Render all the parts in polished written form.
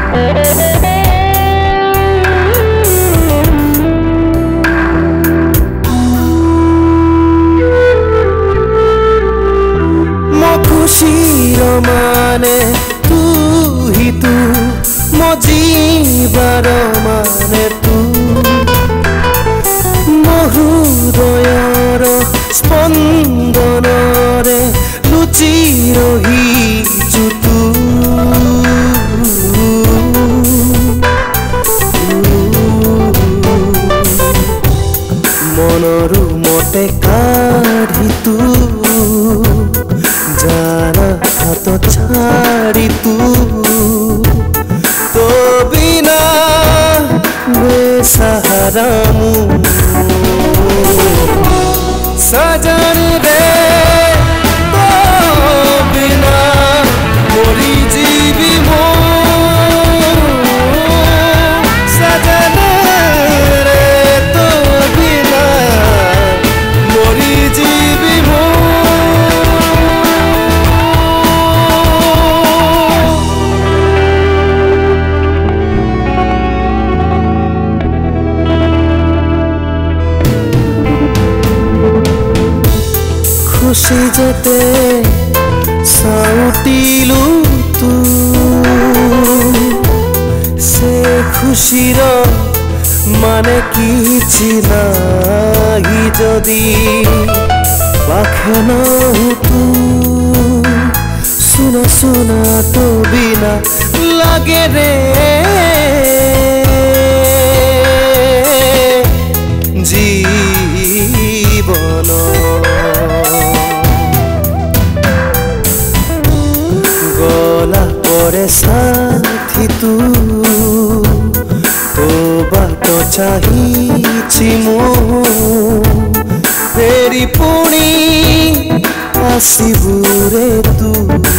खुशीर माने तू ही तू मो जीवार माने तू मो हृदयर स्पंदन रे लुचि रहिचु तू मनरु मते काढ़ी तू जाना हाथ छाड़ी तू तो बिना बेसहारा मु सजन रे तो बिना मोरी जीवी मो सजन रे तो बिना मोरी जीवी मो खुशी जते साउटिलु तू से खुशीर माने किछि नाही जदी पाखे न तू सुना सुना तो बिना लागे रे जीवन गला परे साथी तू तो बात चाहिछि मो फेरी पुणी आसिबु रे तू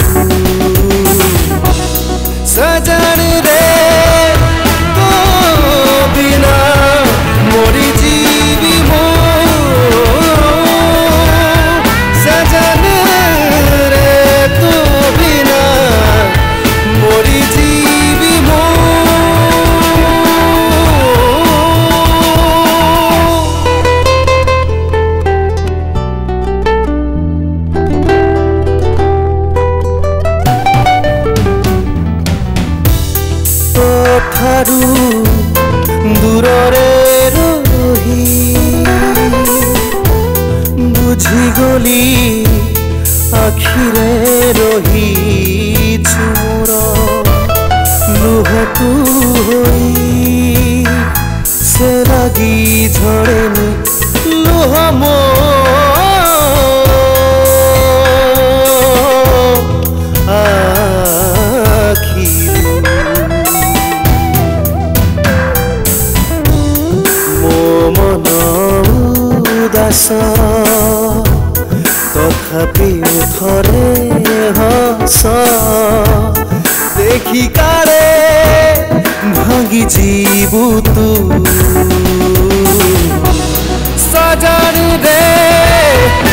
सजन रे तो बिना मोरी जीवी मो सजन रे तो बिना मोरी जीवी मो ठारू दूर रे रही बुझी गली आखिरे रही मोर लुह तू होई से लगी झड़ेनु लुह मो तथापि थरे हस देखी काले भांगी जीवु तू सजन रे